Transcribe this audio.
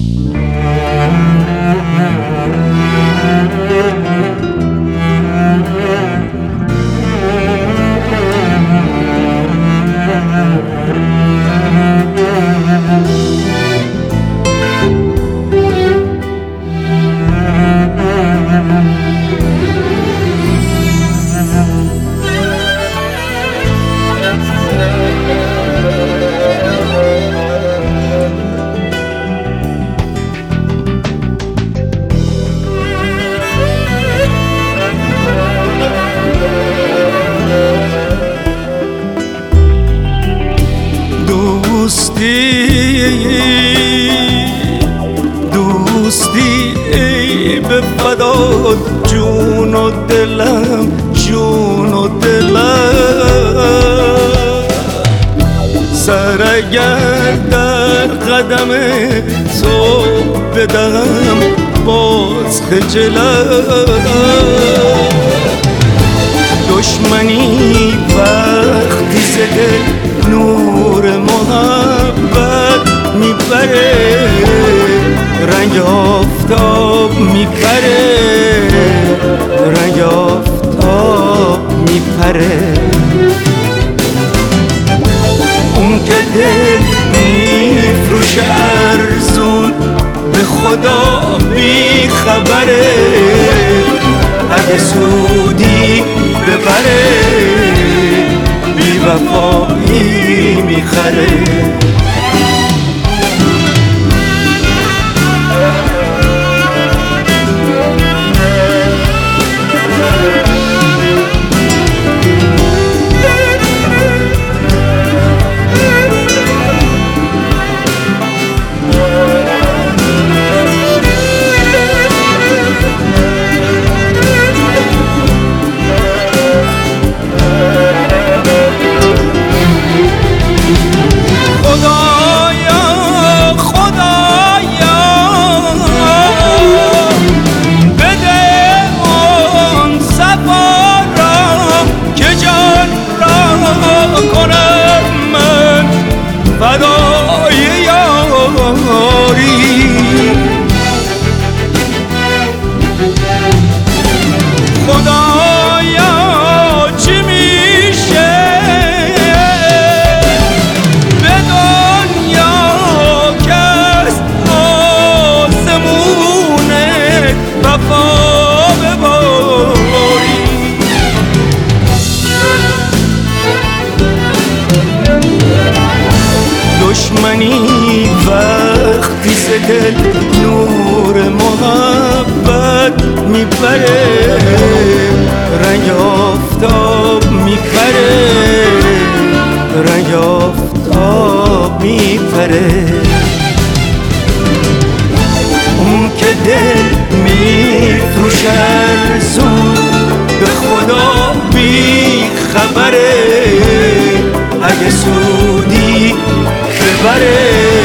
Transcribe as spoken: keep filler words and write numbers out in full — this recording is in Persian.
دوستی دوستی ای به فدا جون و دلم جون و دلم سر اگر در قدم تو بدم باز خجلم دشمنی وقتی زده نور محبت میبره رنگ آفتاب میپره رنگ آفتاب میپره اون که دل میفروشه ارزون به خدا بی خبره اگه سودی ببره بی وفایی میخره دشمنی وقتی زده نور محبت میپره رنگ آفتاب میپره رنگ آفتاب میپره اون که دل میفروشه ارزون به خدا بی خبره اگه سودی ببره